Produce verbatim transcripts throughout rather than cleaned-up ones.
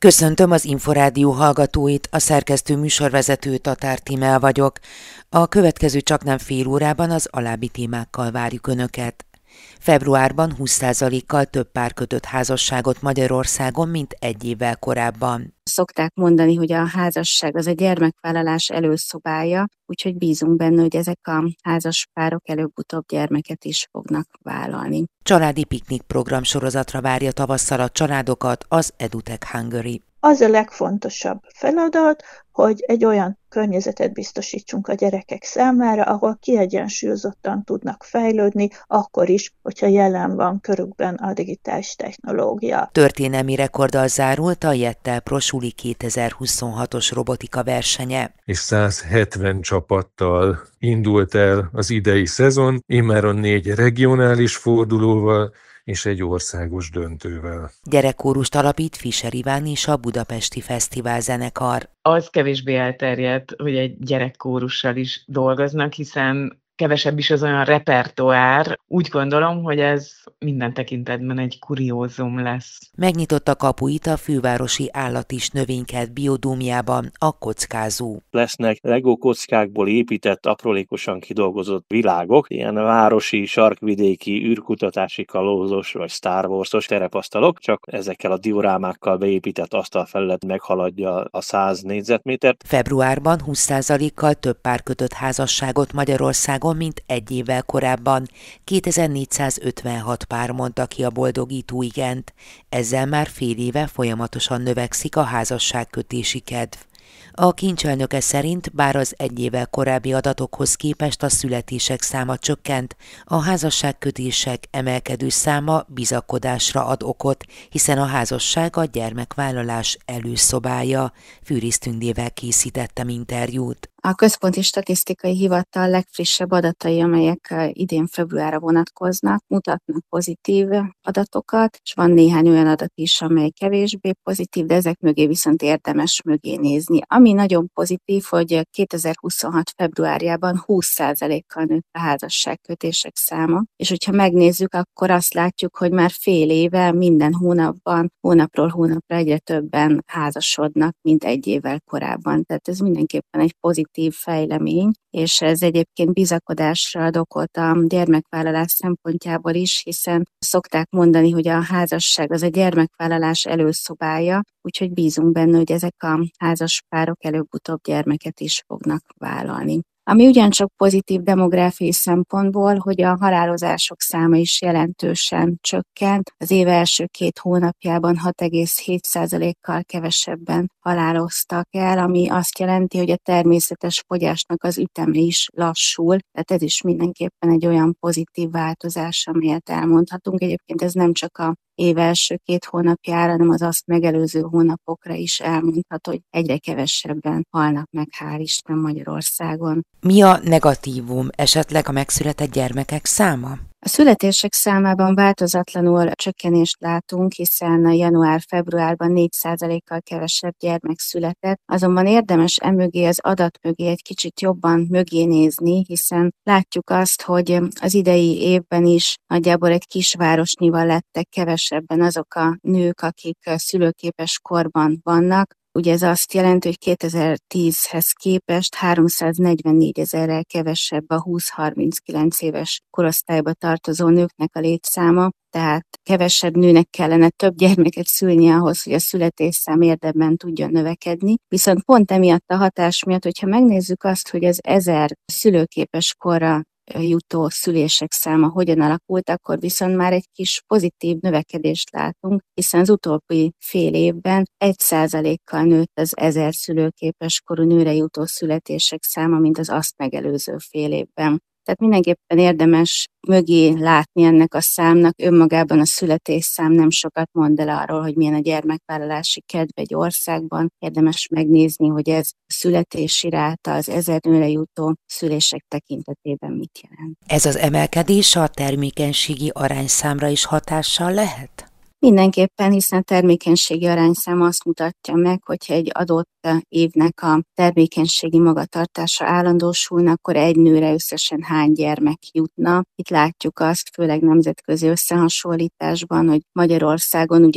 Köszöntöm az Inforádió hallgatóit, a szerkesztő műsorvezető Tatár Tímea vagyok. A következő csaknem fél órában az alábbi témákkal várjuk Önöket. Februárban húsz százalékkal több pár kötött házasságot Magyarországon, mint egy évvel korábban. Szokták mondani, hogy a házasság az a gyermekvállalás előszobája, úgyhogy bízunk benne, hogy ezek a házas párok előbb-utóbb gyermeket is fognak vállalni. Családi piknik program sorozatra várja tavasszal a családokat az EduTech Hungary. Az a legfontosabb feladat, hogy egy olyan környezetet biztosítsunk a gyerekek számára, ahol kiegyensúlyozottan tudnak fejlődni, akkor is, hogyha jelen van körükben a digitális technológia. Történelmi rekorddal zárult a Jettel Prosuli kétezer-huszonhatos robotika versenye. És száz hetven csapattal indult el az idei szezon, immáron négy regionális fordulóval, és egy országos döntővel. Gyerekkórust alapít Fischer Iván és a Budapesti Fesztivál zenekar. Az kevésbé elterjedt, hogy egy gyerekkórussal is dolgoznak, hiszen kevesebb is az olyan repertoár. Úgy gondolom, hogy ez minden tekintetben egy kuriózum lesz. Megnyitotta kapuit a fővárosi állat- és növénykert biodómjában a kockázó. Lesznek Lego kockákból épített, aprólékosan kidolgozott világok, ilyen városi, sarkvidéki, űrkutatási kalózos vagy Star Wars-os terepasztalok, csak ezekkel a diorámákkal beépített asztalfelület meghaladja a száz négyzetmétert. Februárban húsz százalékkal több pár kötött házasságot Magyarországon, mint egy évvel korábban. kétezer-négyszázötvenhat pár mondta ki a boldogító igent. Ezzel már fél éve folyamatosan növekszik a házasságkötési kedv. A kincselnöke szerint, bár az egy évvel korábbi adatokhoz képest a születések száma csökkent, a házasságkötések emelkedő száma bizakodásra ad okot, hiszen a házasság a gyermekvállalás előszobája. Fűrész Tündével készítettem interjút. A Központi Statisztikai Hivatal legfrissebb adatai, amelyek idén februárra vonatkoznak, mutatnak pozitív adatokat, és van néhány olyan adat is, amely kevésbé pozitív, de ezek mögé viszont érdemes mögé nézni. Ami nagyon pozitív, hogy kétezer-huszonhat februárjában húsz százalékkal nőtt a házasságkötések száma, és hogyha megnézzük, akkor azt látjuk, hogy már fél éve minden hónapban, hónapról hónapra egyre többen házasodnak, mint egy évvel korábban. Tehát ez mindenképpen egy pozitív fejlemény, és ez egyébként bizakodásra ad okot a gyermekvállalás szempontjából is, hiszen szokták mondani, hogy a házasság az a gyermekvállalás előszobája, úgyhogy bízunk benne, hogy ezek a házas párok előbb-utóbb gyermeket is fognak vállalni. Ami ugyancsak pozitív demográfiai szempontból, hogy a halálozások száma is jelentősen csökkent. Az év első két hónapjában hat egész hét százalékkal kevesebben haláloztak el, ami azt jelenti, hogy a természetes fogyásnak az üteme is lassul. Tehát ez is mindenképpen egy olyan pozitív változás, amelyet elmondhatunk. Egyébként ez nem csak a év első két hónapjára, hanem az azt megelőző hónapokra is elmondható, hogy egyre kevesebben halnak meg, hál' Isten, Magyarországon. Mi a negatívum, esetleg a megszületett gyermekek száma? A születések számában változatlanul csökkenést látunk, hiszen január-februárban négy százalékkal kevesebb gyermek született, azonban érdemes emögé az adat mögé egy kicsit jobban mögé nézni, hiszen látjuk azt, hogy az idei évben is nagyjából egy kisvárosnyival lettek kevesebben azok a nők, akik szülőképes korban vannak. Ugye ez azt jelenti, hogy kétezer-tízhez képest háromszáznegyvennégy ezerrel kevesebb a húsz-harminckilenc éves korosztályba tartozó nőknek a létszáma, tehát kevesebb nőnek kellene több gyermeket szülni ahhoz, hogy a születésszám érdemben tudjon növekedni. Viszont pont emiatt a hatás miatt, hogyha megnézzük azt, hogy az ezer szülőképes korra jutó szülések száma hogyan alakult, akkor viszont már egy kis pozitív növekedést látunk, hiszen az utóbbi fél évben egy százalékkal nőtt az ezer szülőképes korú nőre jutó születések száma, mint az azt megelőző fél évben. Tehát mindenképpen érdemes mögé látni ennek a számnak. Önmagában a születésszám nem sokat mond el arról, hogy milyen a gyermekvállalási kedv egy országban. Érdemes megnézni, hogy ez a születési ráta az ezer nőre jutó szülések tekintetében mit jelent. Ez az emelkedés a termékenységi arányszámra is hatással lehet? Mindenképpen, hiszen a termékenységi arányszám azt mutatja meg, hogyha egy adott évnek a termékenységi magatartása állandósulna, akkor egy nőre összesen hány gyermek jutna. Itt látjuk azt, főleg nemzetközi összehasonlításban, hogy Magyarországon ugyan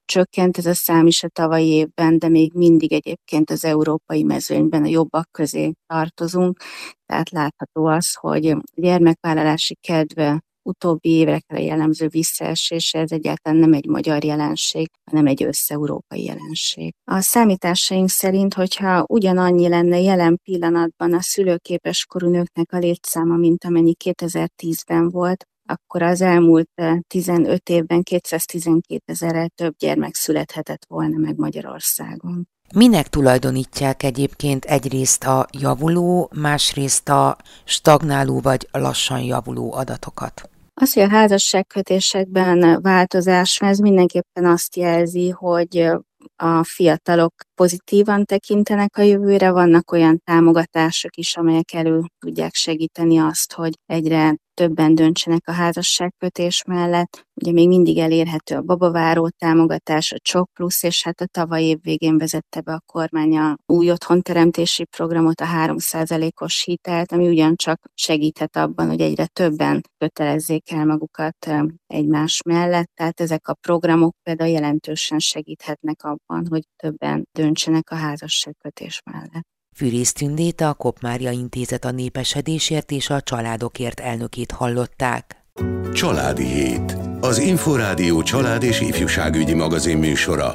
Csökkent ez a szám is a tavalyi évben, de még mindig egyébként az európai mezőnyben a jobbak közé tartozunk. Tehát látható az, hogy a gyermekvállalási kedve utóbbi évekre jellemző visszaesése, ez egyáltalán nem egy magyar jelenség, hanem egy összeurópai jelenség. A számításaink szerint, hogyha ugyanannyi lenne jelen pillanatban a szülőképes korú nőknek a létszáma, mint amennyi kétezer-tízben volt, akkor az elmúlt tizenöt évben kétszáztizenkét több gyermek születhetett volna meg Magyarországon. Minek tulajdonítják egyébként egyrészt a javuló, másrészt a stagnáló vagy lassan javuló adatokat? Az, hogy a házasságkötésekben változás van, ez mindenképpen azt jelzi, hogy a fiatalok pozitívan tekintenek a jövőre, vannak olyan támogatások is, amelyek elő tudják segíteni azt, hogy egyre többen döntsenek a házasságkötés mellett. Ugye még mindig elérhető a babaváró támogatás, a Csok Plusz, és hát a tavaly év végén vezette be a kormány a új otthonteremtési programot, a három százalékos hitelt, ami ugyancsak segíthet abban, hogy egyre többen kötelezzék el magukat egymás mellett. Tehát ezek a programok például jelentősen segíthetnek abban, hogy többen döntsenek a házasságkötés mellett. Fűrész Tündét, a Kopp-Mária Intézet a népesedésért és a családokért elnökét hallották. Családi Hét. Az Inforádió család és ifjúságügyi magazin műsora.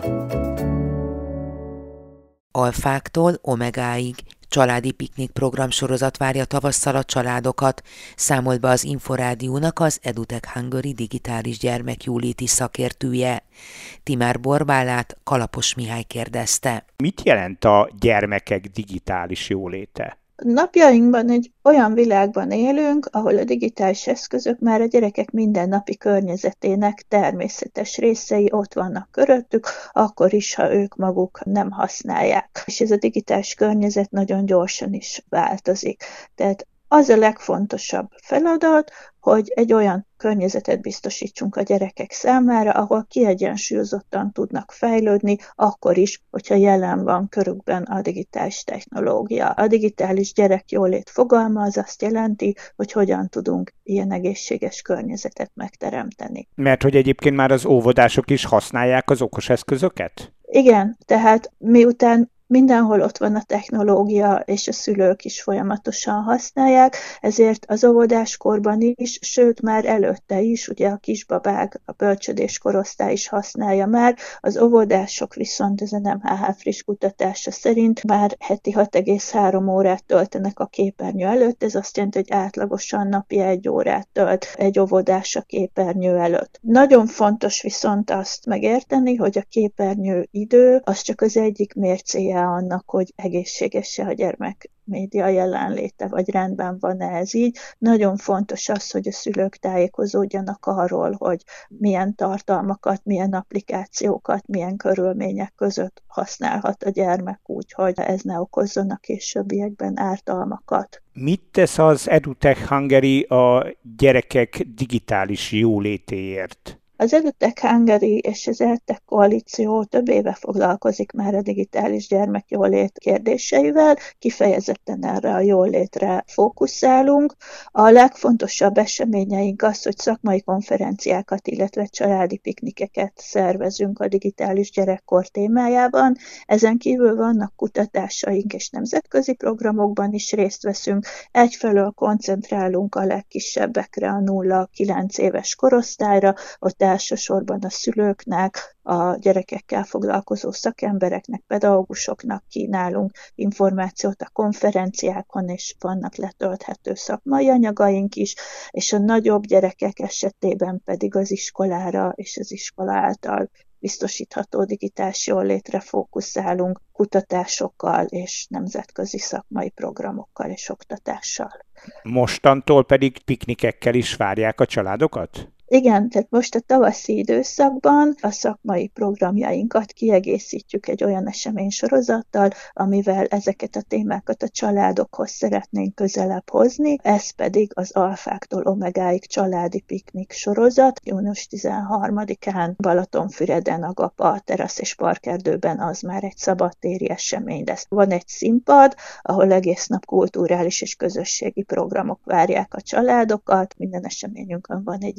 Alfáktól omegáig családi piknik programsorozat várja tavasszal a családokat, számolt be az Inforádiónak az EduTech Hungary digitális gyermekjóléti szakértője. Timár Borbálát Kalapos Mihály kérdezte. Mit jelent a gyermekek digitális jóléte? Napjainkban egy olyan világban élünk, ahol a digitális eszközök már a gyerekek mindennapi környezetének természetes részei, ott vannak körülöttük, akkor is, ha ők maguk nem használják. És ez a digitális környezet nagyon gyorsan is változik. Tehát az a legfontosabb feladat, hogy egy olyan környezetet biztosítsunk a gyerekek számára, ahol kiegyensúlyozottan tudnak fejlődni, akkor is, hogyha jelen van körükben a digitális technológia. A digitális gyerekjólét fogalma az azt jelenti, hogy hogyan tudunk ilyen egészséges környezetet megteremteni. Mert hogy egyébként már az óvodások is használják az okos eszközöket? Igen, tehát miután mindenhol ott van a technológia, és a szülők is folyamatosan használják, ezért az óvodáskorban is, sőt már előtte is, ugye a kisbabák, a bölcsödés korosztály is használja már, az óvodások viszont ez a en em há há friss kutatása szerint már heti hat egész három órát töltenek a képernyő előtt, ez azt jelenti, hogy átlagosan napi egy órát tölt egy óvodás a képernyő előtt. Nagyon fontos viszont azt megérteni, hogy a képernyő idő az csak az egyik mércéje annak, hogy egészséges-e a gyermek média jelenléte, vagy rendben van-e ez így. Nagyon fontos az, hogy a szülők tájékozódjanak arról, hogy milyen tartalmakat, milyen applikációkat, milyen körülmények között használhat a gyermek úgy, hogy ez ne okozzon a későbbiekben ártalmakat. Mit tesz az EduTech Hungary a gyerekek digitális jólétéért? Az EduTech Hungary és az EdTech Koalíció több éve foglalkozik már a digitális gyermekjólét kérdéseivel, kifejezetten erre a jólétre fókuszálunk. A legfontosabb eseményeink az, hogy szakmai konferenciákat, illetve családi piknikeket szervezünk a digitális gyerekkor témájában. Ezen kívül vannak kutatásaink és nemzetközi programokban is részt veszünk. Egyfelől koncentrálunk a legkisebbekre, a nulla-kilenc éves korosztályra, ott elsősorban a szülőknek, a gyerekekkel foglalkozó szakembereknek, pedagógusoknak kínálunk információt a konferenciákon, és vannak letölthető szakmai anyagaink is, és a nagyobb gyerekek esetében pedig az iskolára és az iskola által biztosítható digitális jólétre fókuszálunk kutatásokkal és nemzetközi szakmai programokkal és oktatással. Mostantól pedig piknikekkel is várják a családokat? Igen, tehát most a tavaszi időszakban a szakmai programjainkat kiegészítjük egy olyan eseménysorozattal, amivel ezeket a témákat a családokhoz szeretnénk közelebb hozni, ez pedig az Alfáktól Omegáig családi piknik sorozat. június tizenharmadikán Balatonfüreden a Gapa terasz és parkerdőben az már egy szabadtéri esemény lesz. Van egy színpad, ahol egész nap kulturális és közösségi programok várják a családokat, minden eseményünkön van egy író,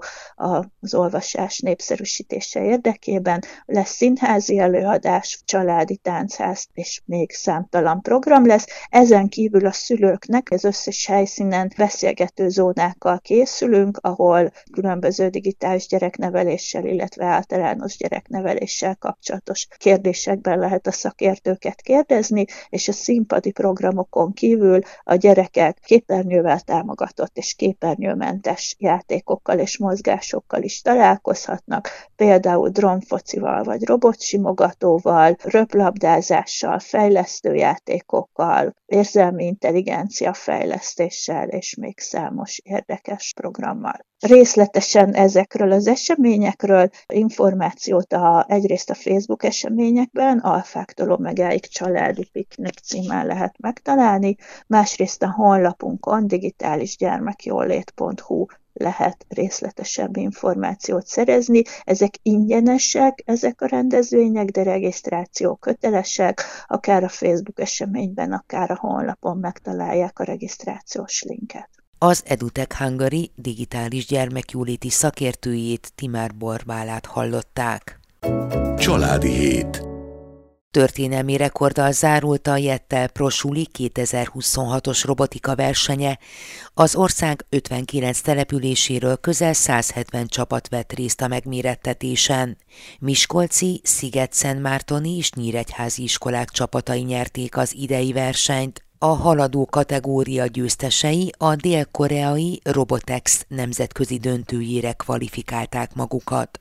az olvasás népszerűsítése érdekében. Lesz színházi előadás, családi táncház, és még számtalan program lesz. Ezen kívül a szülőknek az összes helyszínen beszélgető zónákkal készülünk, ahol különböző digitális gyerekneveléssel, illetve általános gyerekneveléssel kapcsolatos kérdésekben lehet a szakértőket kérdezni, és a színpadi programokon kívül a gyerekek képernyővel támogatott és képernyőmentes játékokkal és mozgásokkal is találkozhatnak, például drónfocival vagy robotsimogatóval, röplabdázással, fejlesztőjátékokkal, érzelmi intelligencia fejlesztéssel és még számos érdekes programmal. Részletesen ezekről az eseményekről információt a, egyrészt a Facebook eseményekben, Alfáktól Omegáig családi piknik címen lehet megtalálni, másrészt a honlapunkon digitálisgyermekjólét pont hu lehet részletesebb információt szerezni. Ezek ingyenesek, ezek a rendezvények, de regisztráció kötelesek, akár a Facebook eseményben, akár a honlapon megtalálják a regisztrációs linket. Az EduTech Hungary digitális gyermekjóléti szakértőjét, Timár Borbálát hallották. Családi hét. Történelmi rekorddal zárult a Jettel Prosuli kétezer-huszonhatos robotika versenye. Az ország ötvenkilenc településéről közel száz hetven csapat vett részt a megmérettetésen. Miskolci, Sziget-Szentmártoni és Nyíregyházi iskolák csapatai nyerték az idei versenyt. A haladó kategória győztesei a dél-koreai Robotex nemzetközi döntőjére kvalifikálták magukat.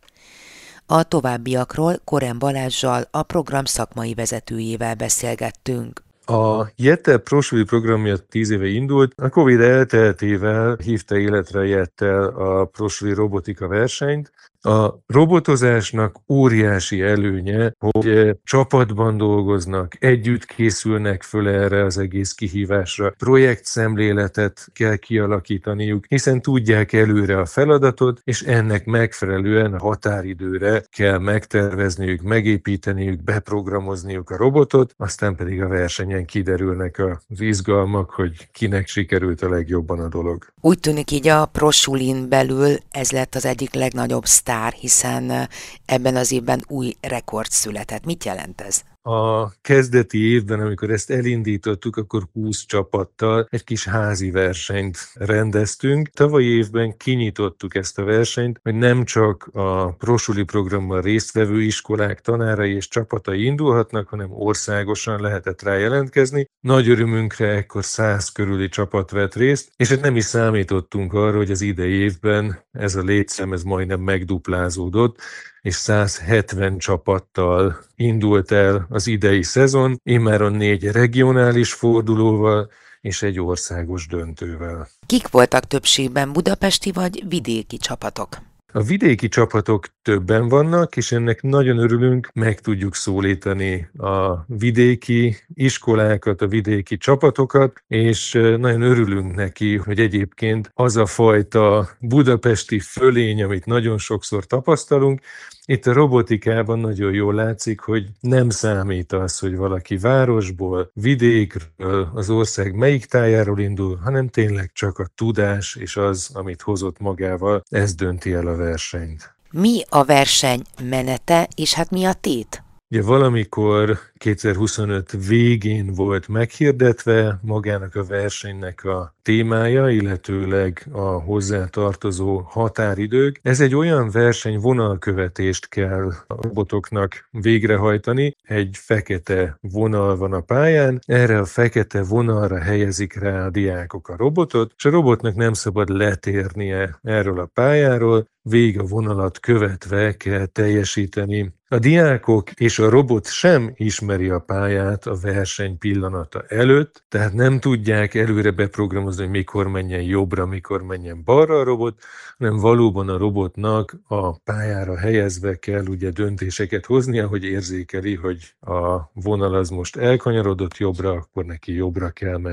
A továbbiakról Korén Balázssal, a program szakmai vezetőjével beszélgettünk. A Jettel Prosuli programja tíz éve indult, a Covid elteltével hívta életre a Jettel a Prosuli robotika versenyt. A robotozásnak óriási előnye, hogy csapatban dolgoznak, együtt készülnek föl erre az egész kihívásra, projektszemléletet kell kialakítaniuk, hiszen tudják előre a feladatot, és ennek megfelelően a határidőre kell megtervezniük, megépíteniük, beprogramozniuk a robotot, aztán pedig a versenyen kiderülnek az izgalmak, hogy kinek sikerült a legjobban a dolog. Úgy tűnik, így a Prosulin belül ez lett az egyik legnagyobb sztár, hiszen ebben az évben új rekord született. Mit jelent ez? A kezdeti évben, amikor ezt elindítottuk, akkor húsz csapattal egy kis házi versenyt rendeztünk. Tavalyi évben kinyitottuk ezt a versenyt, hogy nem csak a Prosuli programban résztvevő iskolák tanárai és csapatai indulhatnak, hanem országosan lehetett rá jelentkezni. Nagy örömünkre ekkor száz körüli csapat vett részt, és hát nem is számítottunk arra, hogy az idei évben ez a létszám ez majdnem megduplázódott, és száz hetven csapattal indult el az idei szezon, immáron négy regionális fordulóval és egy országos döntővel. Kik voltak többségben, budapesti vagy vidéki csapatok? A vidéki csapatok többen vannak, és ennek nagyon örülünk, meg tudjuk szólítani a vidéki iskolákat, a vidéki csapatokat, és nagyon örülünk neki, hogy egyébként az a fajta budapesti fölény, amit nagyon sokszor tapasztalunk, itt a robotikában nagyon jól látszik, hogy nem számít az, hogy valaki városból, vidékről, az ország melyik tájáról indul, hanem tényleg csak a tudás és az, amit hozott magával, ez dönti el a versenyt. Mi a verseny menete, és hát mi a tét? Ugye valamikor kétezer-huszonöt végén volt meghirdetve magának a versenynek a témája, illetőleg a hozzá tartozó határidők. Ez egy olyan verseny, vonalkövetést kell a robotoknak végrehajtani. Egy fekete vonal van a pályán, erre a fekete vonalra helyezik rá a diákok a robotot, és a robotnak nem szabad letérnie erről a pályáról, végig a vonalat követve kell teljesíteni. A diákok és a robot sem ismeri a pályát a verseny pillanata előtt, tehát nem tudják előre beprogramozni, hogy mikor menjen jobbra, mikor menjen balra a robot, hanem valóban a robotnak a pályára helyezve kell ugye döntéseket hoznia, hogy érzékeli, hogy a vonal az most elkanyarodott jobbra, akkor neki jobbra kell mennie.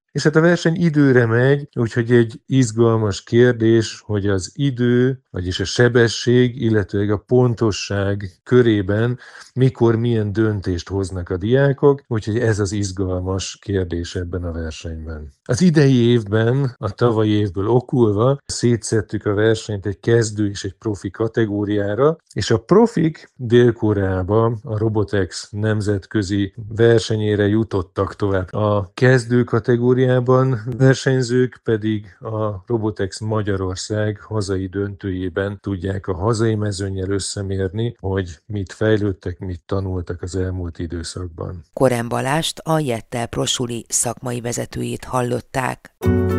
És hát a verseny időre megy, úgyhogy egy izgalmas kérdés, hogy az idő, vagyis a sebesség, illetve a pontosság körében mikor milyen döntést hoznak a diákok, úgyhogy ez az izgalmas kérdés ebben a versenyben. Az idei évben, a tavalyi évből okulva szétszettük a versenyt egy kezdő és egy profi kategóriára, és a profik Dél-Koreába a Robotex nemzetközi versenyére jutottak tovább. A kezdő kategóriában versenyzők pedig a Robotex Magyarország hazai döntőjében tudják a hazai mezőnnyel összemérni, hogy mit fejlődtek, mit tanultak az elmúlt időszakban. Korán Balást, a Jettel Prosuli szakmai vezetőjét hallották.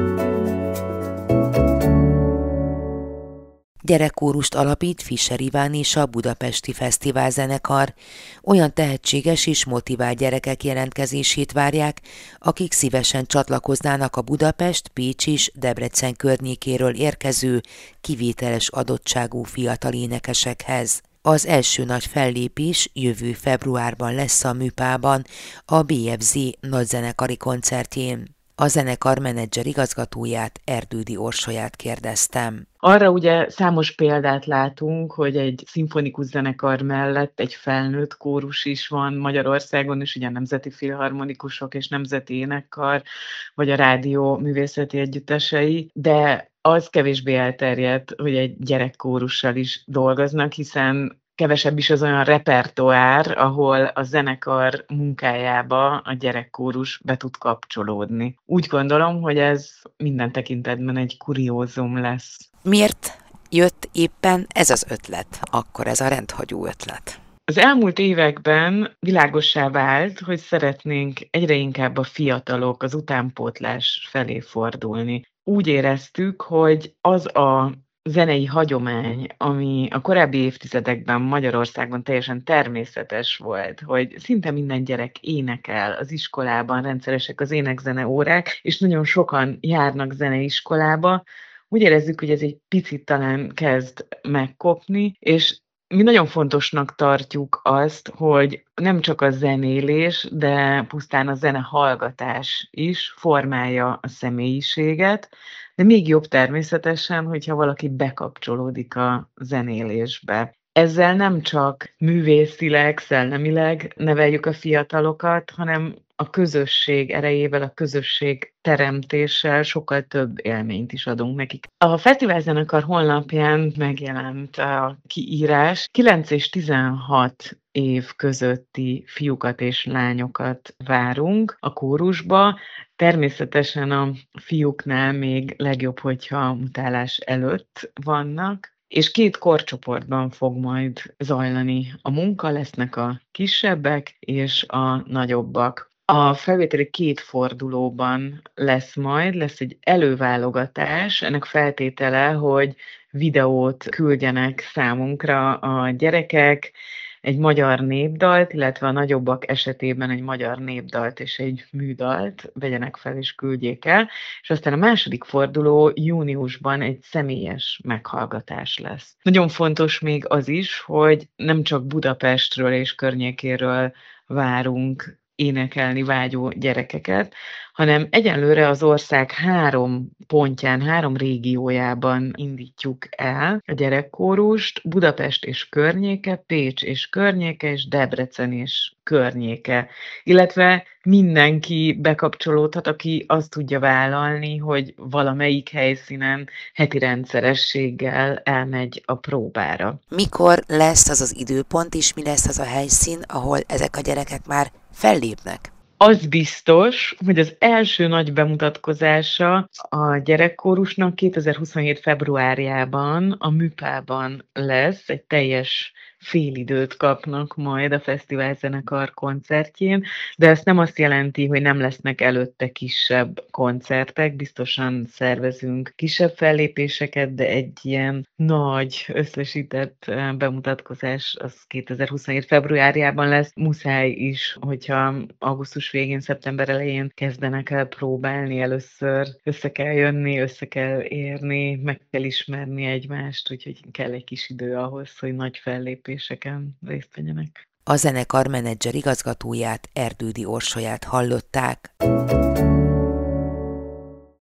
Gyerekkórust alapít Fischer Iván és a Budapesti Fesztiválzenekar. Olyan tehetséges és motivált gyerekek jelentkezését várják, akik szívesen csatlakoznának a Budapest, Pécs és Debrecen környékéről érkező, kivételes adottságú fiatal énekesekhez. Az első nagy fellépés jövő februárban lesz a Műpában, a bé ef zé nagyzenekari koncertjén. A zenekar menedzser igazgatóját, Erdődi Orsolyát kérdeztem. Arra ugye számos példát látunk, hogy egy szimfonikus zenekar mellett egy felnőtt kórus is van Magyarországon, és ugye a nemzeti filharmonikusok és nemzeti énekkar, vagy a rádió művészeti együttesei, de az kevésbé elterjedt, hogy egy gyerekkórussal is dolgoznak, hiszen kevesebb is az olyan repertoár, ahol a zenekar munkájába a gyerekkórus be tud kapcsolódni. Úgy gondolom, hogy ez minden tekintetben egy kuriózum lesz. Miért jött éppen ez az ötlet, akkor ez a rendhagyó ötlet? Az elmúlt években világossá vált, hogy szeretnénk egyre inkább a fiatalok az utánpótlás felé fordulni. Úgy éreztük, hogy az a zenei hagyomány, ami a korábbi évtizedekben Magyarországon teljesen természetes volt, hogy szinte minden gyerek énekel, az iskolában rendszeresek az énekzene órák, és nagyon sokan járnak zeneiskolába. Úgy érezzük, hogy ez egy picit talán kezd megkopni, és mi nagyon fontosnak tartjuk azt, hogy nem csak a zenélés, de pusztán a zenehallgatás is formálja a személyiséget, de még jobb természetesen, hogyha valaki bekapcsolódik a zenélésbe. Ezzel nem csak művészileg, szellemileg neveljük a fiatalokat, hanem a közösség erejével, a közösség teremtéssel sokkal több élményt is adunk nekik. A Fesztiválzenekar honlapján megjelent a kiírás. kilenc és tizenhat év közötti fiúkat és lányokat várunk a kórusba. Természetesen a fiúknál még legjobb, hogyha mutálás előtt vannak, és két korcsoportban fog majd zajlani a munka, lesznek a kisebbek és a nagyobbak. A felvételi két fordulóban lesz majd, lesz egy előválogatás, ennek feltétele, hogy videót küldjenek számunkra a gyerekek, egy magyar népdalt, illetve a nagyobbak esetében egy magyar népdalt és egy műdalt vegyenek fel és küldjék el, és aztán a második forduló júniusban egy személyes meghallgatás lesz. Nagyon fontos még az is, hogy nem csak Budapestről és környékéről várunk énekelni vágyó gyerekeket, hanem egyenlőre az ország három pontján, három régiójában indítjuk el a gyerekkórust, Budapest és környéke, Pécs és környéke, és Debrecen és környéke. Illetve mindenki bekapcsolódhat, aki azt tudja vállalni, hogy valamelyik helyszínen heti rendszerességgel elmegy a próbára. Mikor lesz az az időpont, és mi lesz az a helyszín, ahol ezek a gyerekek már fellépnek? Az biztos, hogy az első nagy bemutatkozása a gyerekkórusnak kétezer-huszonhét februárjában a Műpában lesz, egy teljes félidőt kapnak majd a Fesztiválzenekar koncertjén, de ez nem azt jelenti, hogy nem lesznek előtte kisebb koncertek, biztosan szervezünk kisebb fellépéseket, de egy ilyen nagy összesített bemutatkozás az kétezer-huszonhét februárjában lesz. Muszáj is, hogyha augusztus végén, szeptember elején kezdenek el próbálni először, össze kell jönni, össze kell érni, meg kell ismerni egymást, úgyhogy kell egy kis idő ahhoz, hogy nagy fellépéseken részt vegyenek. A zenekar menedzser igazgatóját, Erdődi Orsolyát hallották.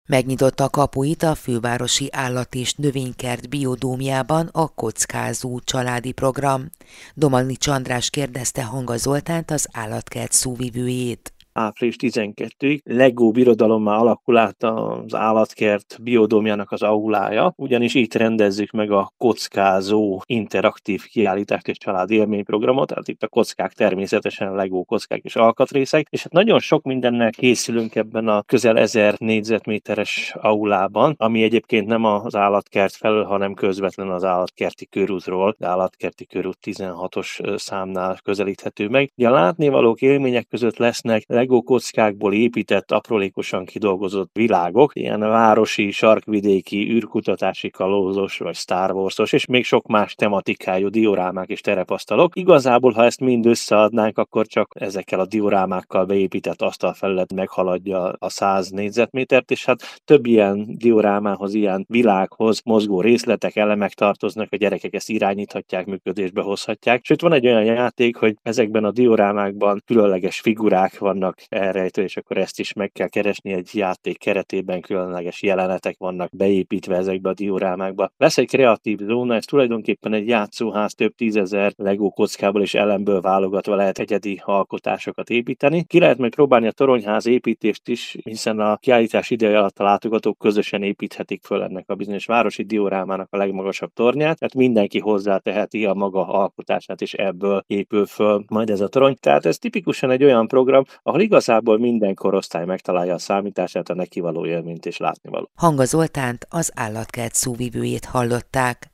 Megnyitotta kapuit a fővárosi állat- és növénykert biodómjában a Kockázó családi program. Domanics András kérdezte Hanga Zoltánt, az állatkert szóvivőjét. április tizenkettedikéig Lego birodalommá alakul át az állatkert biodómjának az aulája, ugyanis itt rendezzük meg a Kockázó interaktív kiállítást és családi élményprogramot, tehát itt a kockák természetesen Lego kockák és alkatrészek, és hát nagyon sok mindennel készülünk ebben a közel ezer négyzetméteres aulában, ami egyébként nem az állatkert felől, hanem közvetlen az állatkerti körútról, de állatkerti körút tizenhatos számnál közelíthető meg. Ugye a látnivalók élmények között lesznek Lego kockákból épített, aprólékosan kidolgozott világok, ilyen városi, sarkvidéki, űrkutatási kalózos, vagy Star Warsos, és még sok más tematikájú diorámák és terepasztalok. Igazából, ha ezt mind összeadnánk, akkor csak ezekkel a diorámákkal beépített asztalfelület meghaladja a száz négyzetmétert, és hát több ilyen diorámához, ilyen világhoz mozgó részletek, elemek tartoznak, a gyerekek ezt irányíthatják, működésbe hozhatják. Sőt, van egy olyan játék, hogy ezekben a diorámákban különleges figurák vannak elrejtő, és akkor ezt is meg kell keresni egy játék keretében, különleges jelenetek vannak beépítve ezekbe a diorámákba. Lesz egy kreatív zóna, ez tulajdonképpen egy játszóház, több tízezer Lego kockából és elemből válogatva lehet egyedi alkotásokat építeni. Ki lehet meg próbálni a toronyház építést is, hiszen a kiállítás ideje alatt a látogatók közösen építhetik föl ennek a bizonyos városi diorámának a legmagasabb tornyát, tehát mindenki hozzáteheti a maga alkotását, és ebből épül föl majd ez a torony. Tehát ez tipikusan egy olyan program, ahol igazából minden korosztály megtalálja a számítását, a neki való élményt és látnivaló. Hanga Zoltánt, az állatkert szóvivőjét hallották.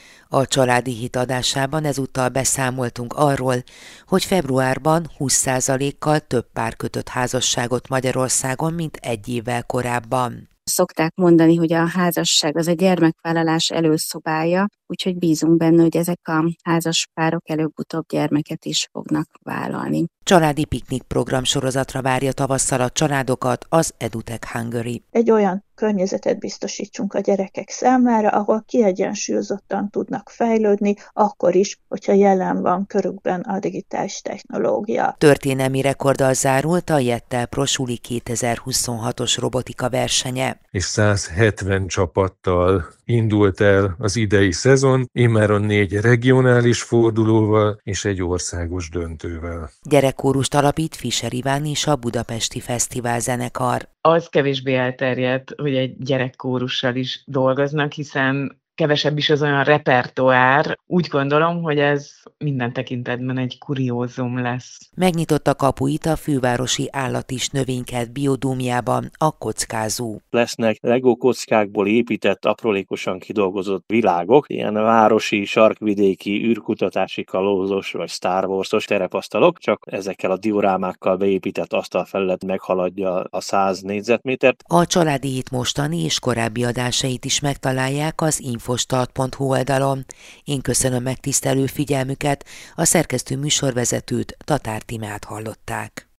A családi hit adásában ezúttal beszámoltunk arról, hogy februárban húsz százalékkal több pár kötött házasságot Magyarországon, mint egy évvel korábban. Szokták mondani, hogy a házasság az a gyermekvállalás előszobája, úgyhogy bízunk benne, hogy ezek a házaspárok előbb-utóbb gyermeket is fognak vállalni. Családi piknik program sorozatra várja tavasszal a családokat az EduTech Hungary. Egy olyan környezetet biztosítsunk a gyerekek számára, ahol kiegyensúlyozottan tudnak fejlődni, akkor is, hogyha jelen van körükben a digitális technológia. Történelmi rekorddal zárult a Jettel Prosuli kétezer-huszonhatos robotika versenye. És száz hetven csapattal indult el az idei szezon, immáron négy regionális fordulóval és egy országos döntővel. Gyerekkórust alapít Fischer Iván és a Budapesti Fesztivál zenekar. Az kevésbé elterjedt, hogy egy gyerekkórussal is dolgoznak, hiszen kevesebb is az olyan repertoár. Úgy gondolom, hogy ez minden tekintetben egy kuriózum lesz. Megnyitotta kapuit a fővárosi állat- és növénykert biodómjában a Kockázó. Lesznek Lego kockákból épített, aprólékosan kidolgozott világok, ilyen városi, sarkvidéki, űrkutatási kalózos, vagy Star Warsos terepasztalok, csak ezekkel a diorámákkal beépített asztalfelület meghaladja a száz négyzetmétert. A családi hét mostani és korábbi adásait is megtalálják az infostart pont hu oldalon. Én köszönöm megtisztelő figyelmüket, a szerkesztő műsorvezetőt, Tatár Timát hallották.